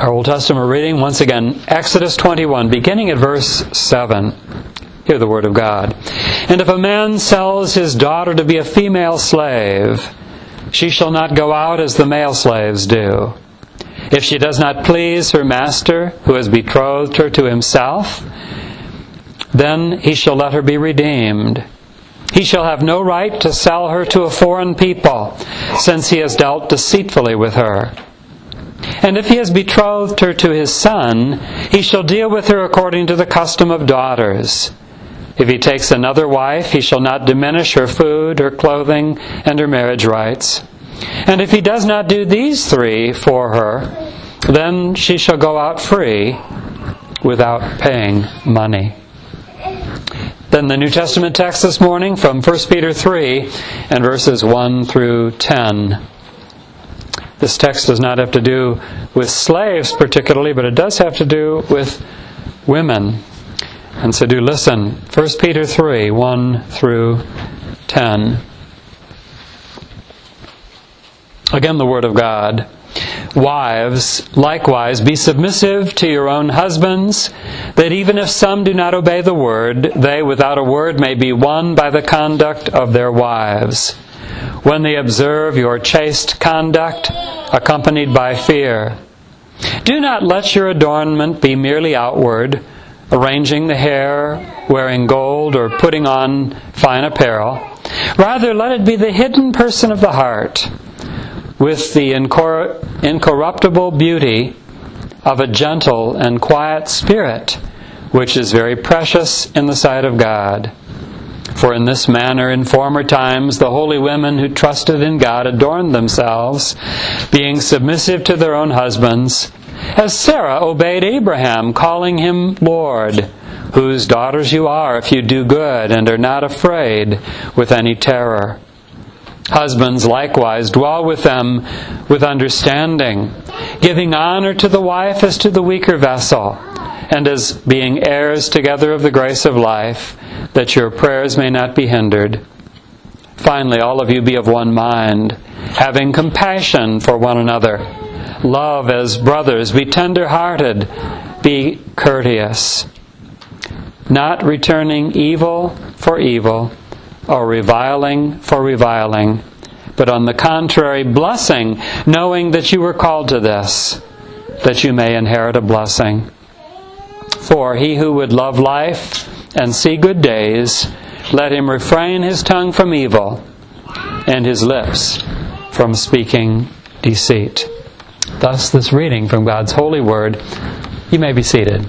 Our Old Testament reading, once again, Exodus 21, beginning at verse 7. Hear the word of God. And if a man sells his daughter to be a female slave, she shall not go out as the male slaves do. If she does not please her master, who has betrothed her to himself, then he shall let her be redeemed. He shall have no right to sell her to a foreign people, since he has dealt deceitfully with her. And if he has betrothed her to his son, he shall deal with her according to the custom of daughters. If he takes another wife, he shall not diminish her food, her clothing, and her marriage rights. And if he does not do these three for her, then she shall go out free without paying money. Then the New Testament text this morning from 1 Peter 3 and verses 1 through 10. This text does not have to do with slaves particularly, but it does have to do with women. And so do listen. 1 Peter 3, 1 through 10. Again, the Word of God. Wives, likewise, be submissive to your own husbands, that even if some do not obey the word, they without a word may be won by the conduct of their wives, when they observe your chaste conduct, accompanied by fear. Do not let your adornment be merely outward, arranging the hair, wearing gold, or putting on fine apparel. Rather, let it be the hidden person of the heart, with the incorruptible beauty of a gentle and quiet spirit, which is very precious in the sight of God. For in this manner in former times the holy women who trusted in God adorned themselves, being submissive to their own husbands, as Sarah obeyed Abraham, calling him Lord, whose daughters you are if you do good and are not afraid with any terror. Husbands likewise dwell with them with understanding, giving honor to the wife as to the weaker vessel, and as being heirs together of the grace of life, that your prayers may not be hindered. Finally, all of you be of one mind, having compassion for one another. Love as brothers, be tender-hearted, be courteous, not returning evil for evil, or reviling for reviling, but on the contrary, blessing, knowing that you were called to this, that you may inherit a blessing. For he who would love life and see good days, let him refrain his tongue from evil, and his lips from speaking deceit. Thus, this reading from God's holy word. You may be seated.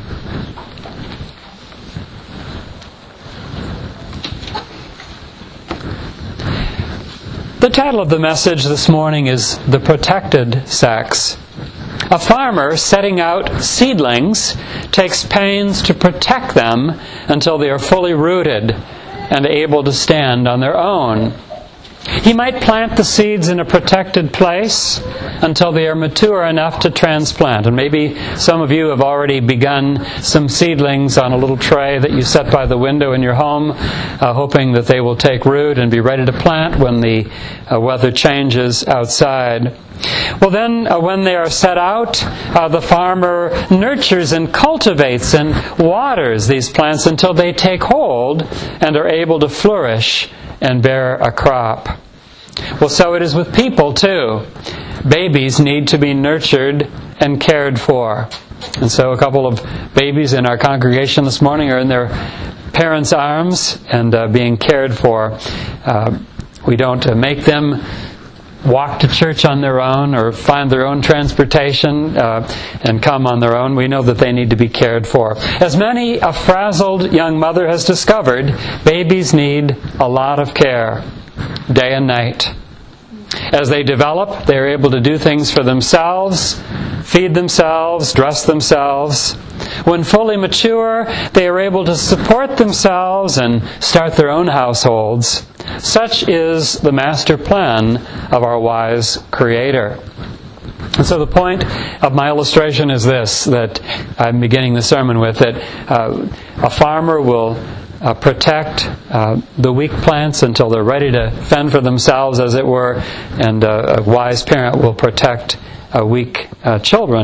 The title of the message this morning is The Protected Sex. A farmer setting out seedlings takes pains to protect them until they are fully rooted and able to stand on their own. He might plant the seeds in a protected place until they are mature enough to transplant. And maybe some of you have already begun some seedlings on a little tray that you set by the window in your home, hoping that they will take root and be ready to plant when the weather changes outside. Well then, when they are set out, the farmer nurtures and cultivates and waters these plants until they take hold and are able to flourish and bear a crop. Well, so it is with people too. Babies need to be nurtured and cared for. And so a couple of babies in our congregation this morning are in their parents' arms and being cared for. We don't make them walk to church on their own or find their own transportation and come on their own. We know that they need to be cared for. As many a frazzled young mother has discovered, babies need a lot of care, day and night. As they develop, they are able to do things for themselves, feed themselves, dress themselves. When fully mature, they are able to support themselves and start their own households. Such is the master plan of our wise Creator. And so the point of my illustration is this, that I'm beginning the sermon with, that a farmer will protect the weak plants until they're ready to fend for themselves, as it were, and a wise parent will protect weak children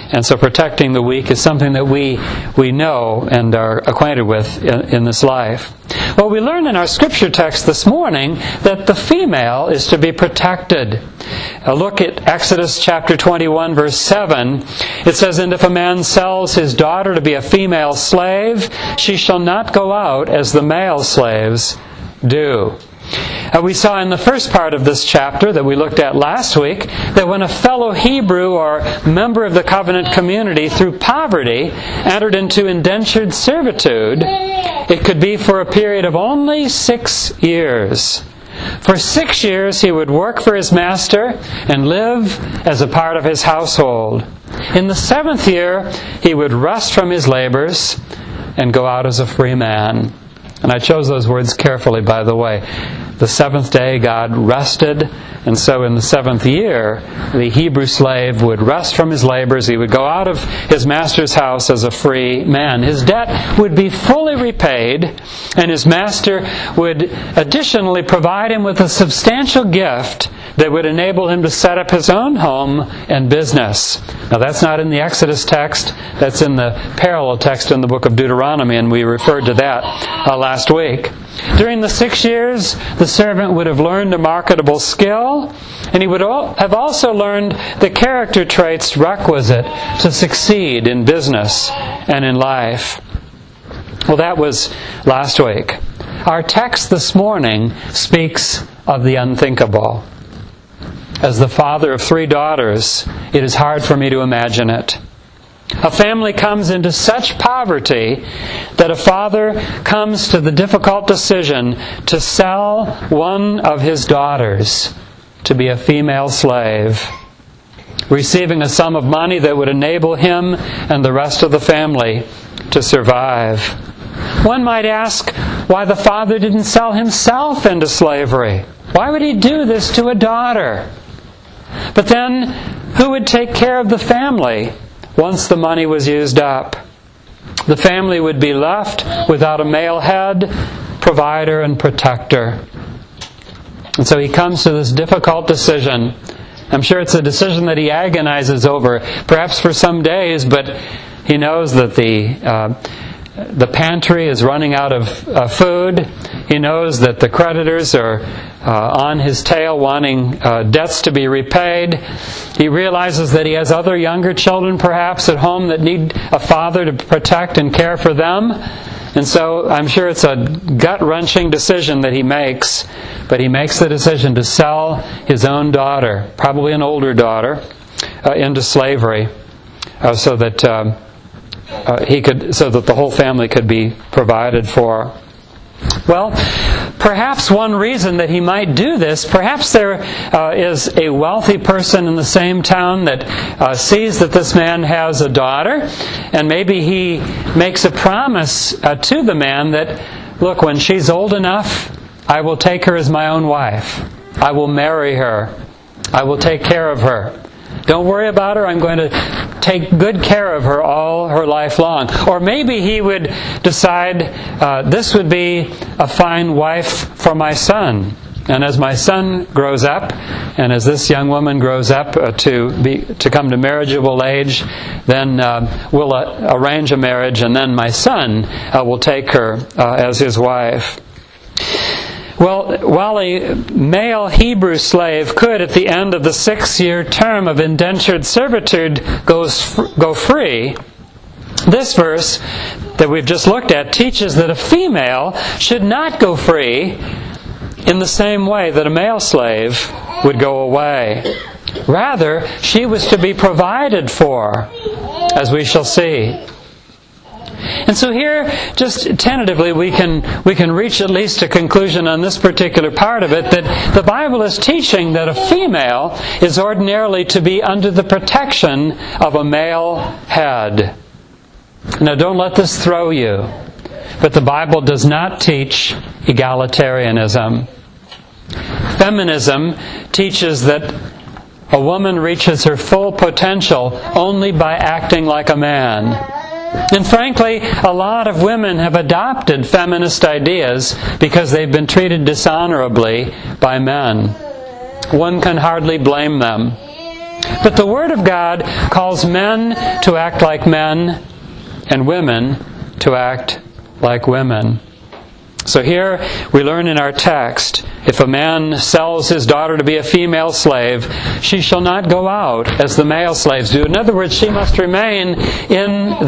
And so protecting the weak is something that we know and are acquainted with in this life. Well, we learned in our scripture text this morning that the female is to be protected. Look at Exodus chapter 21, verse 7. It says, "And if a man sells his daughter to be a female slave, she shall not go out as the male slaves do." We saw in the first part of this chapter that we looked at last week that when a fellow Hebrew or member of the covenant community through poverty entered into indentured servitude, it could be for a period of only 6 years. For 6 years he would work for his master and live as a part of his household. In the 7th year he would rest from his labors and go out as a free man. And I chose those words carefully, by the way. The 7th day God rested, and so in the 7th year, the Hebrew slave would rest from his labors. He would go out of his master's house as a free man. His debt would be fully repaid, and his master would additionally provide him with a substantial gift that would enable him to set up his own home and business. Now that's not in the Exodus text, that's in the parallel text in the book of Deuteronomy, and we referred to that last week. During the 6 years, the servant would have learned a marketable skill, and he would have also learned the character traits requisite to succeed in business and in life. Well, that was last week. Our text this morning speaks of the unthinkable. As the father of 3 daughters, it is hard for me to imagine it. A family comes into such poverty that a father comes to the difficult decision to sell one of his daughters to be a female slave, receiving a sum of money that would enable him and the rest of the family to survive. One might ask why the father didn't sell himself into slavery. Why would he do this to a daughter? But then, who would take care of the family once the money was used up? The family would be left without a male head, provider, and protector. And so he comes to this difficult decision. I'm sure it's a decision that he agonizes over, perhaps for some days, but he knows that the pantry is running out of food. He knows that the creditors are on his tail wanting debts to be repaid. He realizes that he has other younger children perhaps at home that need a father to protect and care for them. And so I'm sure it's a gut-wrenching decision that he makes, but he makes the decision to sell his own daughter, probably an older daughter, into slavery so that the whole family could be provided for. Well, perhaps one reason that he might do this, perhaps there is a wealthy person in the same town that sees that this man has a daughter, and maybe he makes a promise to the man that, look, when she's old enough, I will take her as my own wife. I will marry her. I will take care of her. Don't worry about her. I'm going to take good care of her all her life long. Or maybe he would decide, this would be a fine wife for my son. And as my son grows up, and as this young woman grows up to come to marriageable age, then we'll arrange a marriage, and then my son will take her as his wife. Well, while a male Hebrew slave could, at the end of the 6-year term of indentured servitude, go free, this verse that we've just looked at teaches that a female should not go free in the same way that a male slave would go away. Rather, she was to be provided for, as we shall see. And so here, just tentatively, we can reach at least a conclusion on this particular part of it, that the Bible is teaching that a female is ordinarily to be under the protection of a male head. Now, don't let this throw you, but the Bible does not teach egalitarianism. Feminism teaches that a woman reaches her full potential only by acting like a man. And frankly, a lot of women have adopted feminist ideas because they've been treated dishonorably by men. One can hardly blame them. But the Word of God calls men to act like men and women to act like women. So here we learn in our text, if a man sells his daughter to be a female slave, she shall not go out as the male slaves do. In other words, she must remain in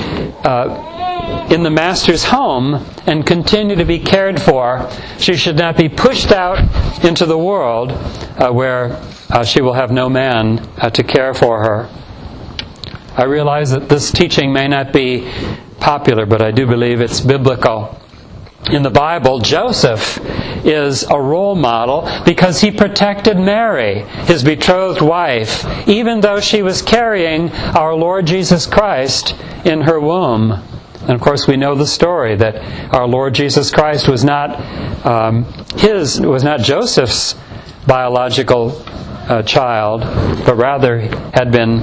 the master's home and continue to be cared for. She should not be pushed out into the world where she will have no man to care for her. I realize that this teaching may not be popular, but I do believe it's biblical. In the Bible, Joseph is a role model because he protected Mary, his betrothed wife, even though she was carrying our Lord Jesus Christ in her womb. And of course, we know the story that our Lord Jesus Christ was not Joseph's biological child, but rather had been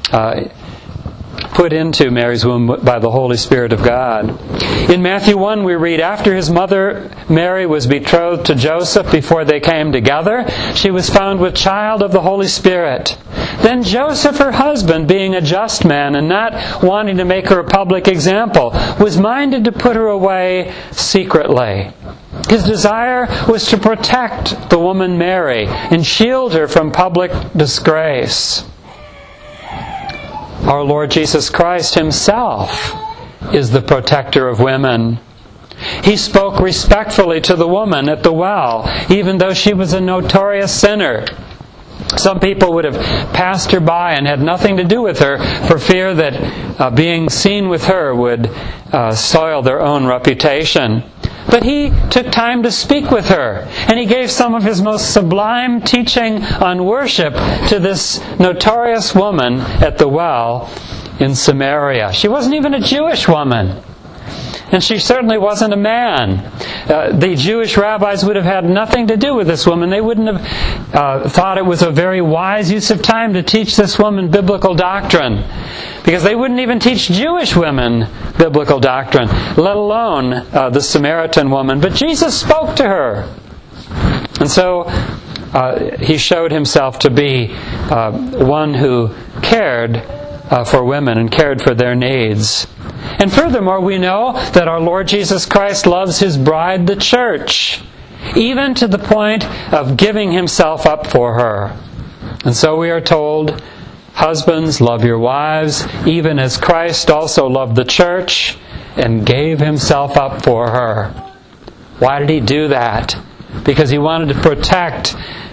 put into Mary's womb by the Holy Spirit of God. In Matthew 1 we read, after his mother Mary was betrothed to Joseph before they came together, she was found with child of the Holy Spirit. Then Joseph, her husband, being a just man and not wanting to make her a public example, was minded to put her away secretly. His desire was to protect the woman Mary and shield her from public disgrace. Our Lord Jesus Christ Himself is the protector of women. He spoke respectfully to the woman at the well, even though she was a notorious sinner. Some people would have passed her by and had nothing to do with her for fear that being seen with her would soil their own reputation. But He took time to speak with her, and He gave some of His most sublime teaching on worship to this notorious woman at the well in Samaria. She wasn't even a Jewish woman, and she certainly wasn't a man. The Jewish rabbis would have had nothing to do with this woman. They wouldn't have thought it was a very wise use of time to teach this woman biblical doctrine, because they wouldn't even teach Jewish women biblical doctrine, let alone the Samaritan woman. But Jesus spoke to her. And so He showed Himself to be one who cared for women and cared for their needs. And furthermore, we know that our Lord Jesus Christ loves His bride, the church, even to the point of giving Himself up for her. And so we are told, husbands, love your wives, even as Christ also loved the church and gave Himself up for her. Why did He do that? Because He wanted to protect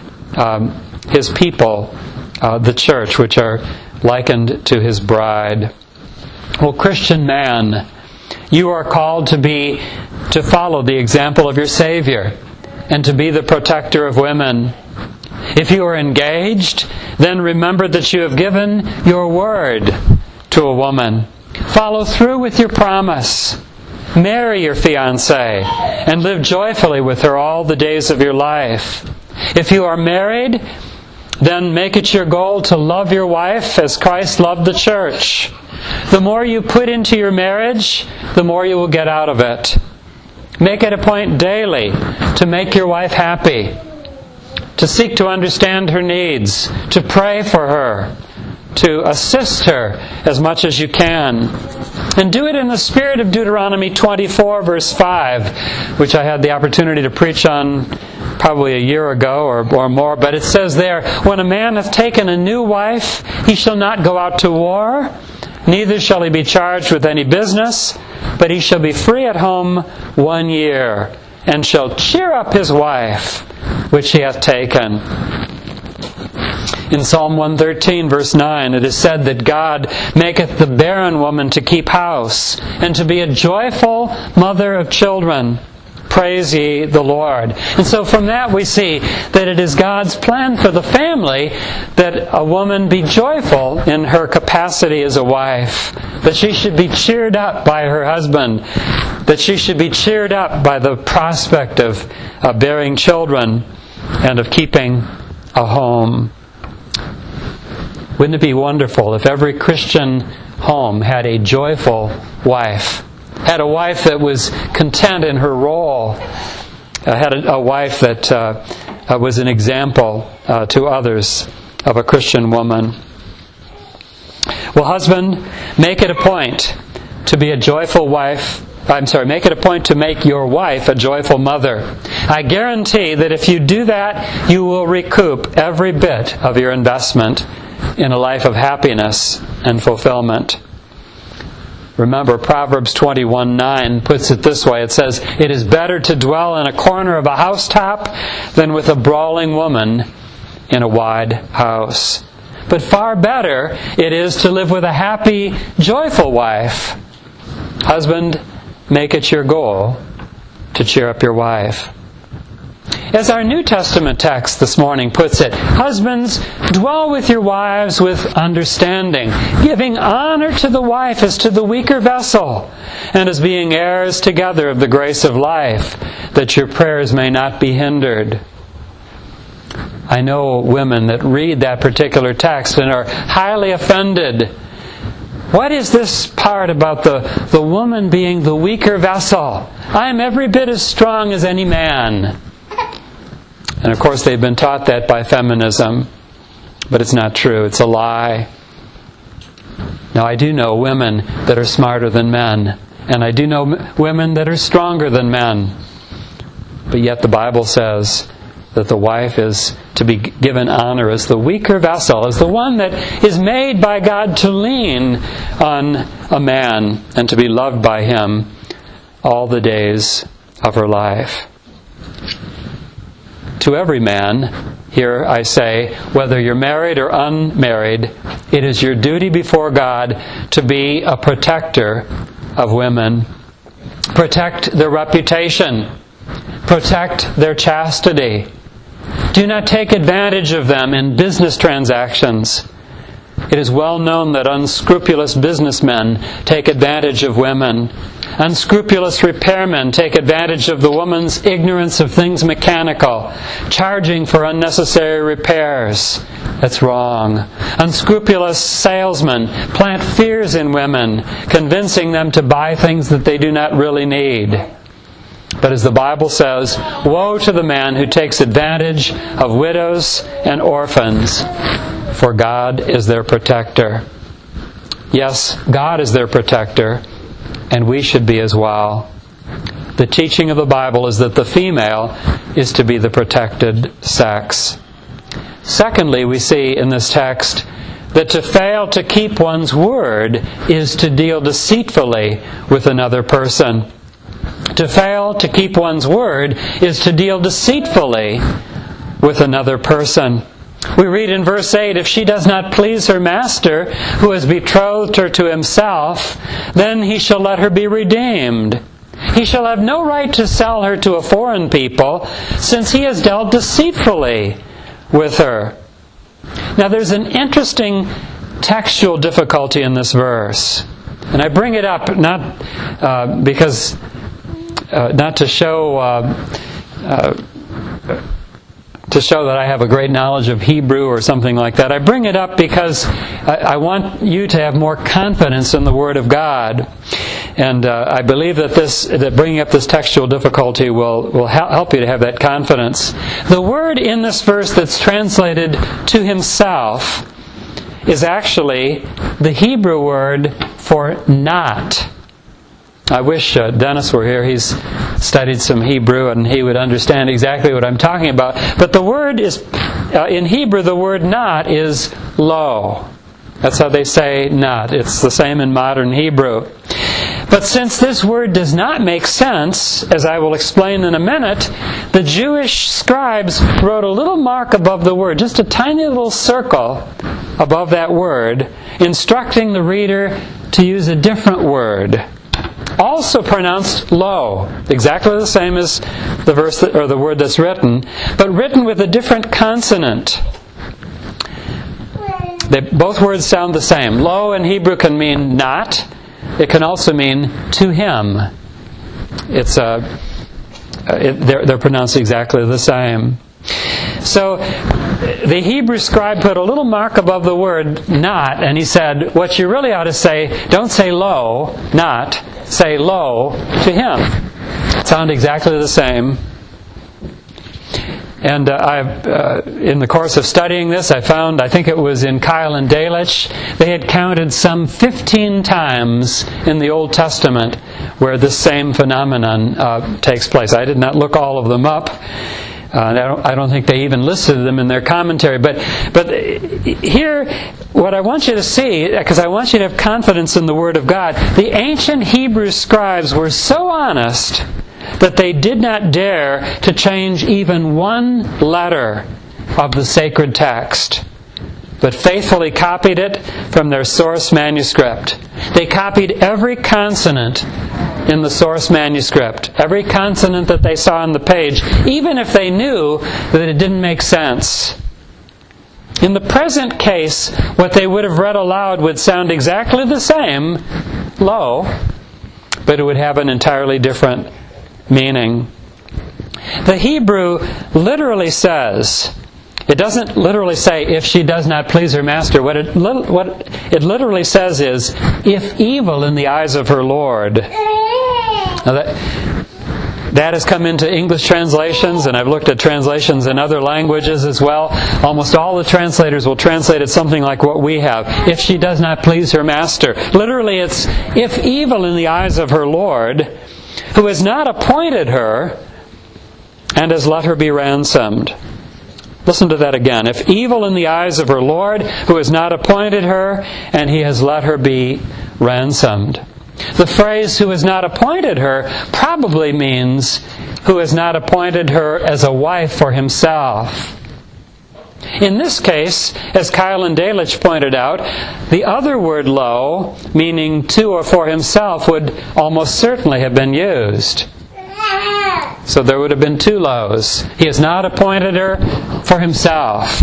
His people, the church, which are likened to His bride. Well, Christian man, you are called to follow the example of your Savior and to be the protector of women. If you are engaged, then remember that you have given your word to a woman. Follow through with your promise. Marry your fiancée and live joyfully with her all the days of your life. If you are married, then make it your goal to love your wife as Christ loved the church. The more you put into your marriage, the more you will get out of it. Make it a point daily to make your wife happy, to seek to understand her needs, to pray for her, to assist her as much as you can. And do it in the spirit of Deuteronomy 24, verse 5, which I had the opportunity to preach on probably a year ago or more. But it says there, when a man hath taken a new wife, he shall not go out to war, neither shall he be charged with any business, but he shall be free at home 1 year, and shall cheer up his wife, which he hath taken. In Psalm 113, verse 9, it is said that God maketh the barren woman to keep house, and to be a joyful mother of children. Praise ye the Lord. And so from that we see that it is God's plan for the family that a woman be joyful in her capacity as a wife, that she should be cheered up by her husband, that she should be cheered up by the prospect of bearing children and of keeping a home. Wouldn't it be wonderful if every Christian home had a joyful wife? Had a wife that was content in her role, had a wife that was an example to others of a Christian woman. Well, husband, make it a point to be a joyful wife. Make it a point to make your wife a joyful mother. I guarantee that if you do that, you will recoup every bit of your investment in a life of happiness and fulfillment. Remember, Proverbs 21:9 puts it this way. It says, "It is better to dwell in a corner of a housetop than with a brawling woman in a wide house." But far better it is to live with a happy, joyful wife. Husband, make it your goal to cheer up your wife. As our New Testament text this morning puts it, husbands, dwell with your wives with understanding, giving honor to the wife as to the weaker vessel, and as being heirs together of the grace of life, that your prayers may not be hindered. I know women that read that particular text and are highly offended. What is this part about the woman being the weaker vessel? I am every bit as strong as any man. And of course they've been taught that by feminism, but it's not true. It's a lie. Now I do know women that are smarter than men, and I do know women that are stronger than men. But yet the Bible says that the wife is to be given honor as the weaker vessel, as the one that is made by God to lean on a man and to be loved by him all the days of her life. To every man, here I say, whether you're married or unmarried, it is your duty before God to be a protector of women. Protect their reputation. Protect their chastity. Do not take advantage of them in business transactions. It is well known that unscrupulous businessmen take advantage of women. Unscrupulous repairmen take advantage of the woman's ignorance of things mechanical, charging for unnecessary repairs. That's wrong. Unscrupulous salesmen plant fears in women, convincing them to buy things that they do not really need. But as the Bible says, woe to the man who takes advantage of widows and orphans, for God is their protector. Yes, God is their protector, and we should be as well. The teaching of the Bible is that the female is to be the protected sex. Secondly, we see in this text that to fail to keep one's word is to deal deceitfully with another person. To fail to keep one's word is to deal deceitfully with another person. We read in verse 8, if she does not please her master, who has betrothed her to himself, then he shall let her be redeemed. He shall have no right to sell her to a foreign people, since he has dealt deceitfully with her. Now there's an interesting textual difficulty in this verse. And I bring it up not to show that I have a great knowledge of Hebrew or something like that. I bring it up because I want you to have more confidence in the Word of God. And I believe that bringing up this textual difficulty will help you to have that confidence. The word in this verse that's translated to himself is actually the Hebrew word for not. I wish Dennis were here. He's studied some Hebrew and he would understand exactly what I'm talking about. But the word is, in Hebrew, the word not is lo. That's how they say not. It's the same in modern Hebrew. But since this word does not make sense, as I will explain in a minute, the Jewish scribes wrote a little mark above the word, just a tiny little circle above that word, instructing the reader to use a different word, also pronounced lo, exactly the same as the verse or the word that's written, but written with a different consonant. Both words sound the same. Lo in Hebrew can mean not. It can also mean to him. They're pronounced exactly the same. So the Hebrew scribe put a little mark above the word not, and he said, what you really ought to say, don't say lo, not, say lo to him. Sound exactly the same. And in the course of studying this, I found, I think it was in Keil and Delitzsch, they had counted some 15 times in the Old Testament where this same phenomenon takes place. I did not look all of them up. I don't think they even listed them in their commentary. But here, what I want you to see, because I want you to have confidence in the Word of God, the ancient Hebrew scribes were so honest that they did not dare to change even one letter of the sacred text, but faithfully copied it from their source manuscript. They copied every consonant in the source manuscript, every consonant that they saw on the page, even if they knew that it didn't make sense. In the present case, what they would have read aloud would sound exactly the same, lo, but it would have an entirely different meaning. The Hebrew literally says, it doesn't literally say, if she does not please her master. What it literally says is, if evil in the eyes of her Lord. Now that has come into English translations, and I've looked at translations in other languages as well. Almost all the translators will translate it something like what we have. If she does not please her master. Literally it's, if evil in the eyes of her Lord, who has not appointed her, and has let her be ransomed. Listen to that again. If evil in the eyes of her Lord, who has not appointed her, and he has let her be ransomed. The phrase, who has not appointed her, probably means who has not appointed her as a wife for himself. In this case, as Keil and Delitzsch pointed out, the other word lo, meaning to or for himself, would almost certainly have been used. So there would have been two lo's. He has not appointed her for himself.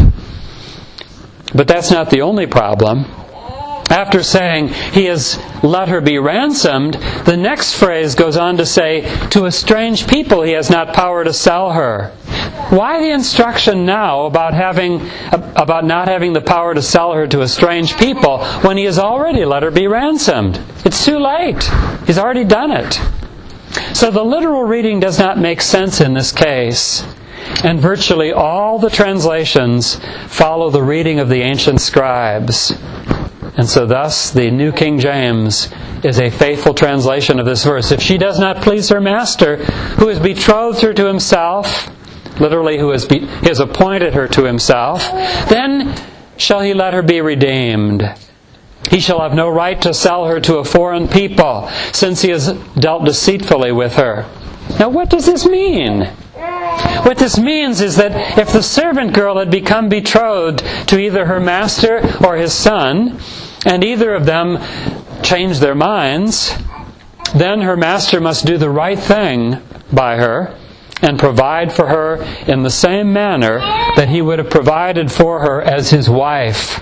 But that's not the only problem. After saying, he has let her be ransomed, the next phrase goes on to say, to a strange people he has not power to sell her. Why the instruction now about not having the power to sell her to a strange people when he has already let her be ransomed? It's too late. He's already done it. So the literal reading does not make sense in this case. And virtually all the translations follow the reading of the ancient scribes. And so thus the New King James is a faithful translation of this verse. If she does not please her master, who has betrothed her to himself, literally who has appointed her to himself, then shall he let her be redeemed. He shall have no right to sell her to a foreign people, since he has dealt deceitfully with her. Now what does this mean? What this means is that if the servant girl had become betrothed to either her master or his son, and either of them changed their minds, then her master must do the right thing by her and provide for her in the same manner that he would have provided for her as his wife.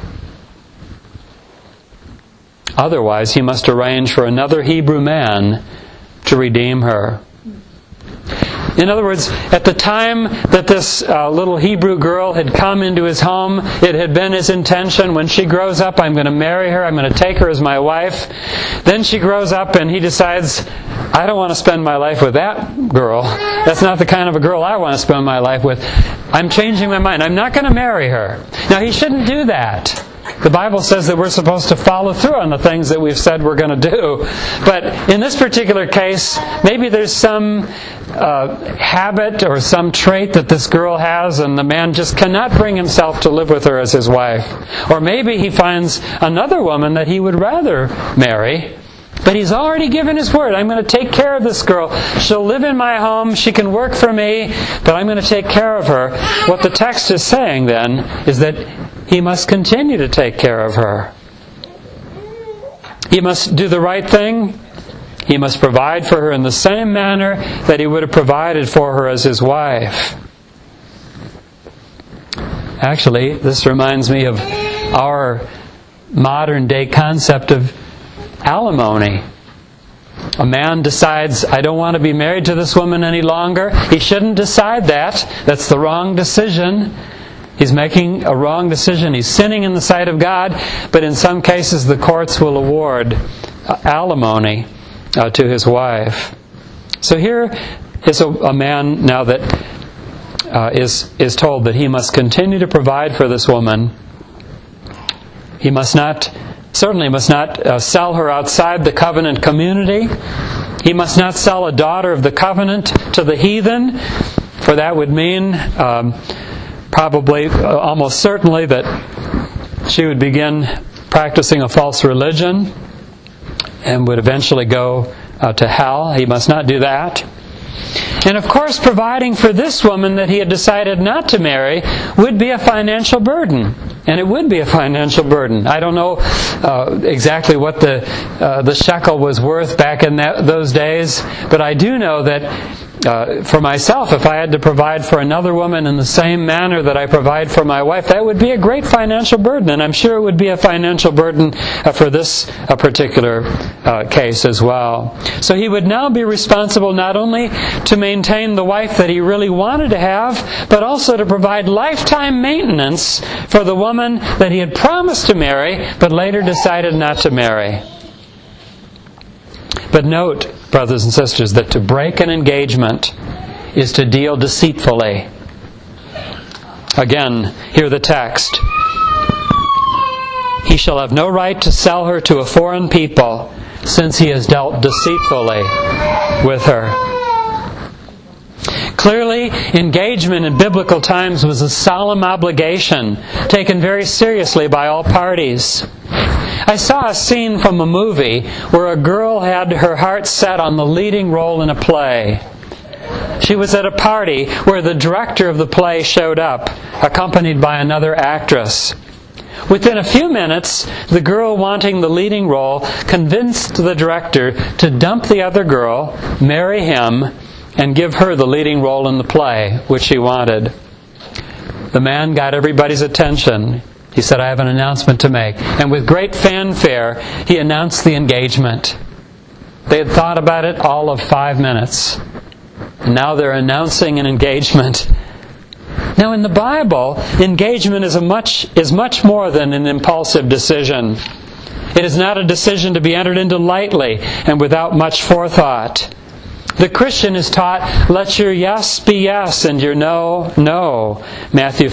Otherwise, he must arrange for another Hebrew man to redeem her. In other words, at the time that this little Hebrew girl had come into his home, it had been his intention, when she grows up, I'm going to marry her, I'm going to take her as my wife. Then she grows up and he decides, I don't want to spend my life with that girl. That's not the kind of a girl I want to spend my life with. I'm changing my mind. I'm not going to marry her. Now, he shouldn't do that. The Bible says that we're supposed to follow through on the things that we've said we're going to do. But in this particular case, maybe there's some habit or some trait that this girl has, and the man just cannot bring himself to live with her as his wife. Or maybe he finds another woman that he would rather marry, but he's already given his word. I'm going to take care of this girl. She'll live in my home. She can work for me, but I'm going to take care of her. What the text is saying then is that he must continue to take care of her. He must do the right thing. He must provide for her in the same manner that he would have provided for her as his wife. Actually, this reminds me of our modern day concept of alimony. A man decides, I don't want to be married to this woman any longer. He shouldn't decide that. That's the wrong decision. He's making a wrong decision. He's sinning in the sight of God. But in some cases, the courts will award alimony to his wife. So here is a man now that is told that he must continue to provide for this woman. He certainly must not sell her outside the covenant community. He must not sell a daughter of the covenant to the heathen, for that would mean probably, almost certainly, that she would begin practicing a false religion and would eventually go to hell. He must not do that. And of course, providing for this woman that he had decided not to marry would be a financial burden. And it would be a financial burden. I don't know exactly what the shekel was worth back in those days, but I do know that for myself, if I had to provide for another woman in the same manner that I provide for my wife, that would be a great financial burden. And I'm sure it would be a financial burden for this particular case as well. So he would now be responsible not only to maintain the wife that he really wanted to have, but also to provide lifetime maintenance for the woman that he had promised to marry, but later decided not to marry. But note, brothers and sisters, that to break an engagement is to deal deceitfully. Again, hear the text. He shall have no right to sell her to a foreign people, since he has dealt deceitfully with her. Clearly, engagement in biblical times was a solemn obligation, taken very seriously by all parties. I saw a scene from a movie where a girl had her heart set on the leading role in a play. She was at a party where the director of the play showed up, accompanied by another actress. Within a few minutes, the girl wanting the leading role convinced the director to dump the other girl, marry him, and give her the leading role in the play, which she wanted. The man got everybody's attention. He said, "I have an announcement to make." And with great fanfare, he announced the engagement. They had thought about it all of 5 minutes. And now they're announcing an engagement. Now in the Bible, engagement is much more than an impulsive decision. It is not a decision to be entered into lightly and without much forethought. The Christian is taught, let your yes be yes and your no, no. Matthew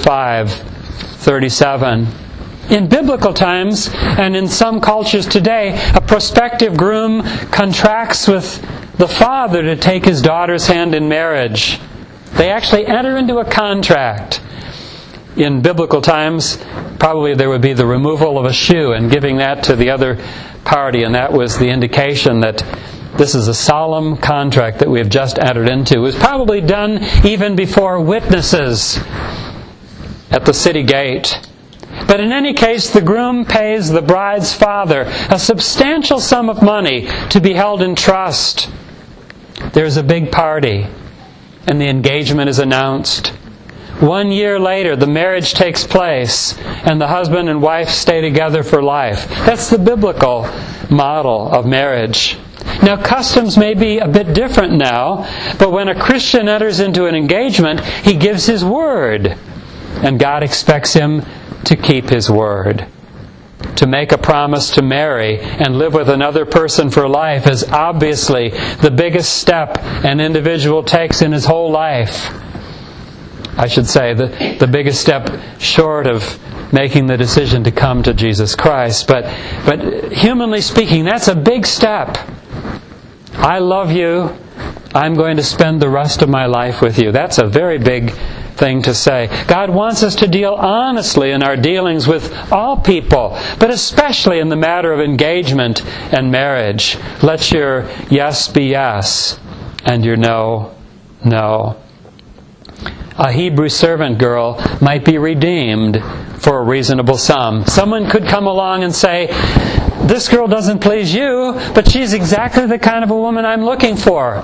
5:37. In biblical times, and in some cultures today, a prospective groom contracts with the father to take his daughter's hand in marriage. They actually enter into a contract. In biblical times, probably there would be the removal of a shoe and giving that to the other party, and that was the indication that this is a solemn contract that we have just entered into. It was probably done even before witnesses at the city gate. But in any case, the groom pays the bride's father a substantial sum of money to be held in trust. There's a big party, and the engagement is announced. 1 year later, the marriage takes place, and the husband and wife stay together for life. That's the biblical model of marriage. Now, customs may be a bit different now, but when a Christian enters into an engagement, he gives his word. And God expects him to keep his word. To make a promise to marry and live with another person for life is obviously the biggest step an individual takes in his whole life. I should say the biggest step short of making the decision to come to Jesus Christ. But humanly speaking, that's a big step. I love you. I'm going to spend the rest of my life with you. That's a very big thing to say. God wants us to deal honestly in our dealings with all people, but especially in the matter of engagement and marriage. Let your yes be yes and your no, no. A Hebrew servant girl might be redeemed for a reasonable sum. Someone could come along and say, "This girl doesn't please you, but she's exactly the kind of a woman I'm looking for.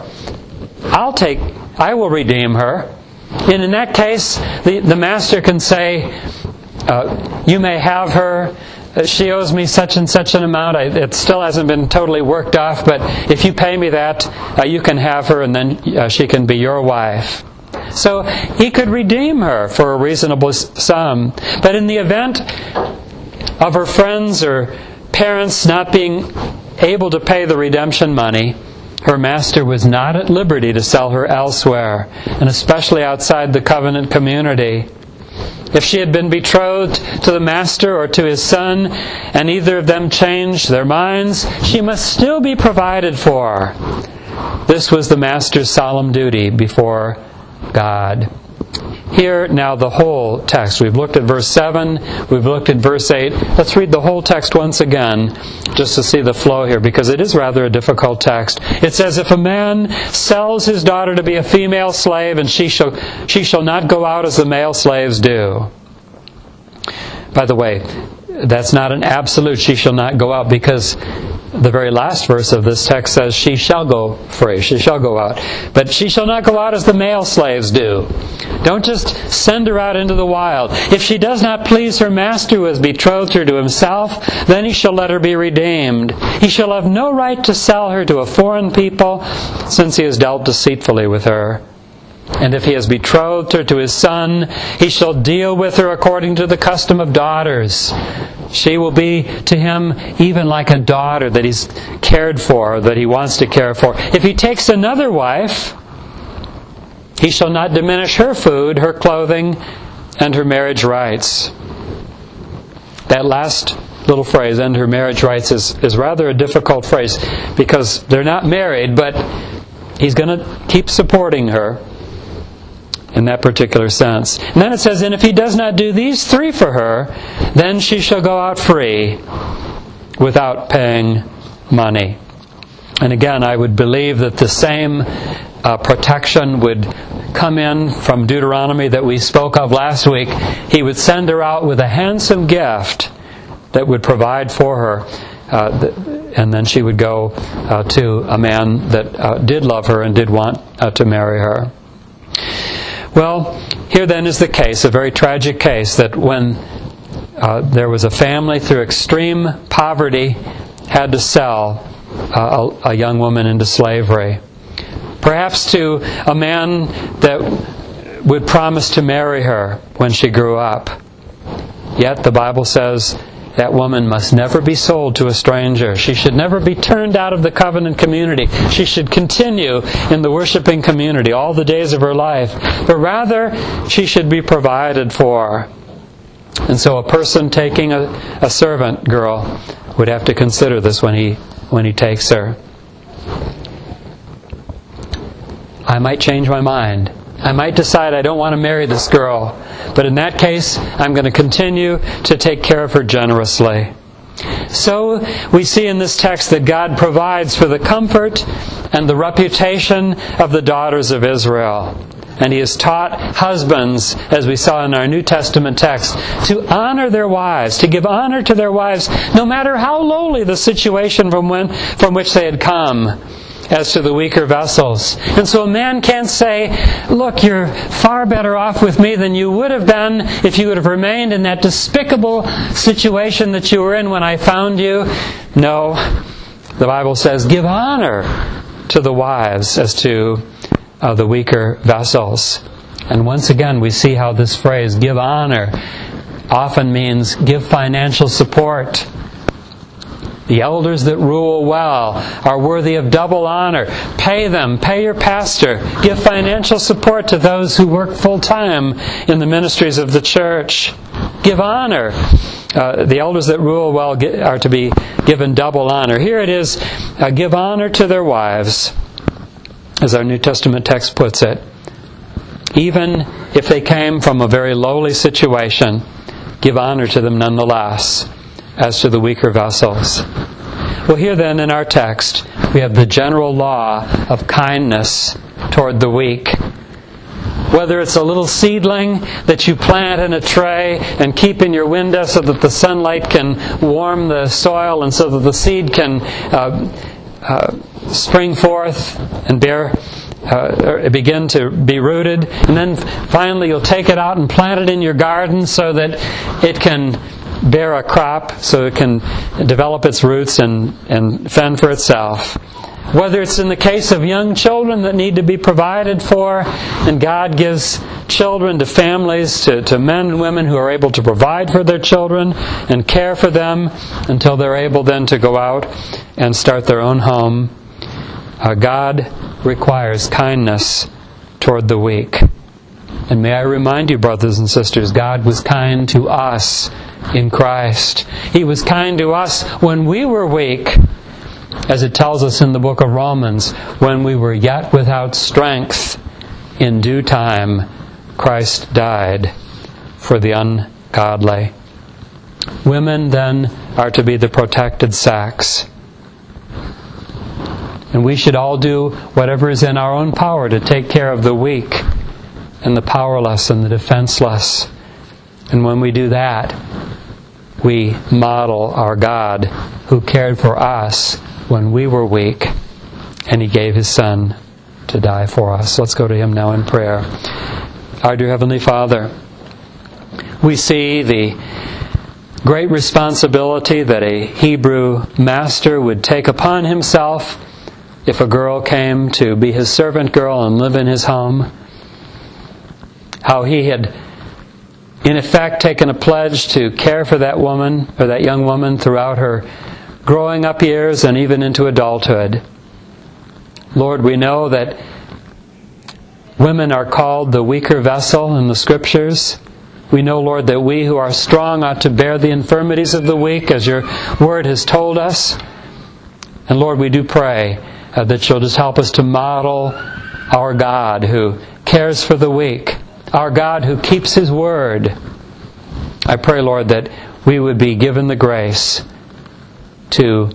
I will redeem her." And in that case, the master can say, "You may have her. She owes me such and such an amount. It still hasn't been totally worked off, but if you pay me that, you can have her, and then she can be your wife." So he could redeem her for a reasonable sum. But in the event of her friends or parents not being able to pay the redemption money, her master was not at liberty to sell her elsewhere, and especially outside the covenant community. If she had been betrothed to the master or to his son, and either of them changed their minds, she must still be provided for. This was the master's solemn duty before God. Here now the whole text. We've looked at verse 7, we've looked at verse 8. Let's read the whole text once again, just to see the flow here, because it is rather a difficult text. It says, if a man sells his daughter to be a female slave, and she shall not go out as the male slaves do. By the way, that's not an absolute, she shall not go out, because the very last verse of this text says she shall go free, she shall go out. But she shall not go out as the male slaves do. Don't just send her out into the wild. If she does not please her master who has betrothed her to himself, then he shall let her be redeemed. He shall have no right to sell her to a foreign people, since he has dealt deceitfully with her. And if he has betrothed her to his son, he shall deal with her according to the custom of daughters. She will be to him even like a daughter that he's cared for, that he wants to care for. If he takes another wife, he shall not diminish her food, her clothing, and her marriage rights. That last little phrase, and her marriage rights, is rather a difficult phrase, because they're not married, but he's going to keep supporting her in that particular sense. And then it says, and if he does not do these three for her, then she shall go out free without paying money. And again, I would believe that the same protection would come in from Deuteronomy that we spoke of last week. He would send her out with a handsome gift that would provide for her. And then she would go to a man that did love her and did want to marry her. Well, here then is the case, a very tragic case, that when there was a family through extreme poverty had to sell a young woman into slavery. Perhaps to a man that would promise to marry her when she grew up. Yet the Bible says that woman must never be sold to a stranger. She should never be turned out of the covenant community. She should continue in the worshiping community all the days of her life. But rather, she should be provided for. And so a person taking a servant girl would have to consider this when he takes her. I might change my mind. I might decide I don't want to marry this girl. But in that case, I'm going to continue to take care of her generously. So we see in this text that God provides for the comfort and the reputation of the daughters of Israel. And He has taught husbands, as we saw in our New Testament text, to honor their wives, to give honor to their wives, no matter how lowly the situation from which they had come, as to the weaker vessels. And so a man can't say, look, you're far better off with me than you would have been if you would have remained in that despicable situation that you were in when I found you. No, the Bible says, give honor to the wives as to the weaker vessels. And once again, we see how this phrase, give honor, often means give financial support. The elders that rule well are worthy of double honor. Pay them. Pay your pastor. Give financial support to those who work full-time in the ministries of the church. Give honor. The elders that rule well are to be given double honor. Here it is, give honor to their wives, as our New Testament text puts it. Even if they came from a very lowly situation, give honor to them nonetheless, as to the weaker vessels. Well, here then in our text, we have the general law of kindness toward the weak. Whether it's a little seedling that you plant in a tray and keep in your window so that the sunlight can warm the soil and so that the seed can spring forth and begin to be rooted. And then finally you'll take it out and plant it in your garden so that it can bear a crop, so it can develop its roots and fend for itself. Whether it's in the case of young children that need to be provided for, and God gives children to families, to men and women who are able to provide for their children and care for them until they're able then to go out and start their own home. God requires kindness toward the weak. And may I remind you, brothers and sisters, God was kind to us in Christ. He was kind to us when we were weak, as it tells us in the book of Romans, when we were yet without strength, in due time Christ died for the ungodly. Women then are to be the protected sex. And we should all do whatever is in our own power to take care of the weak and the powerless and the defenseless. And when we do that, we model our God who cared for us when we were weak, and He gave His Son to die for us. Let's go to Him now in prayer. Our dear Heavenly Father, we see the great responsibility that a Hebrew master would take upon himself if a girl came to be his servant girl and live in his home. How he had, in effect, taken a pledge to care for that woman, or that young woman, throughout her growing up years and even into adulthood. Lord, we know that women are called the weaker vessel in the Scriptures. We know, Lord, that we who are strong ought to bear the infirmities of the weak, as Your Word has told us. And Lord, we do pray that You'll just help us to model our God who cares for the weak, our God who keeps His Word. I pray, Lord, that we would be given the grace to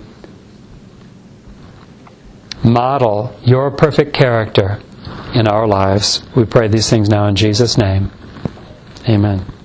model Your perfect character in our lives. We pray these things now in Jesus' name. Amen.